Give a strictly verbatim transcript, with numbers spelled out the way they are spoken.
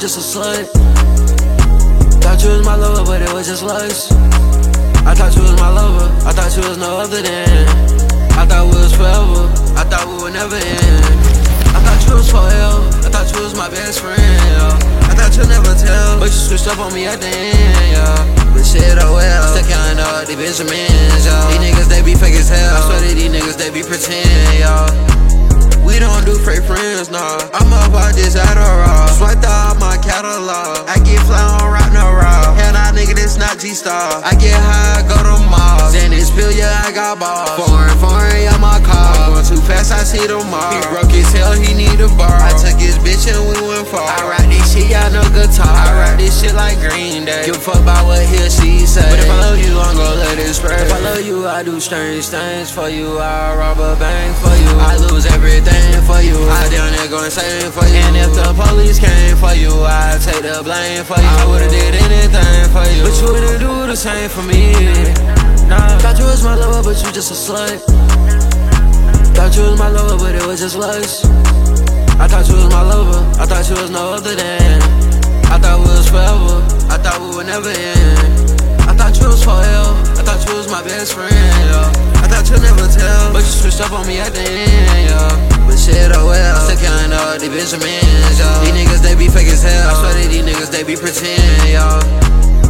just a slut. Thought you was my lover, but it was just lust. I thought you was my lover, I thought you was no other than. I thought we was forever, I thought we would never end. I thought you was forever, I thought you was my best friend, yeah. I thought you'd never tell, but you switched up on me at the end, yeah. But shit, oh well, still counting all these Benjamins, yo. These niggas, they be fake as hell. I swear that these niggas, they be pretend, yo. We don't do fake friends, nah. I'm up out this Adderall, swiped out my catalog. I get fly on rock no raw. Hell nah, nigga, this not G-Star. I get high, go to Mars. Then this pill, yeah, I got balls. Foreign, foreign, yeah, my car. I'm going too fast, I see tomorrow. He broke his hell, he need a bar. I took his bitch and we went far. I ride this shit, yeah, no guitar. I ride this shit like Green Day. Give a fuck about what he or she say. But if I love you, I'm gon' let it spread. If I love you, I do strange things for you. I rob a bank for you. I lose everything for you. I down there going insane for you. And if the police came for you, I'd take the blame for you. I would've did anything for you, but you wouldn't do the same for me. Nah, thought you was my lover, but you just a slut. Thought you was my lover, but it was just lust. I thought you was my lover, I thought you was no other than. I thought we was forever, I thought we would never end. I thought you was forever, I thought you was my best friend, yeah. I thought you'd never tell, but you switched up on me at the end, yeah. But shit, oh well, still counting all these Benjamins, yo. These niggas, they be fake as hell. I swear that these niggas, they be pretend, yo.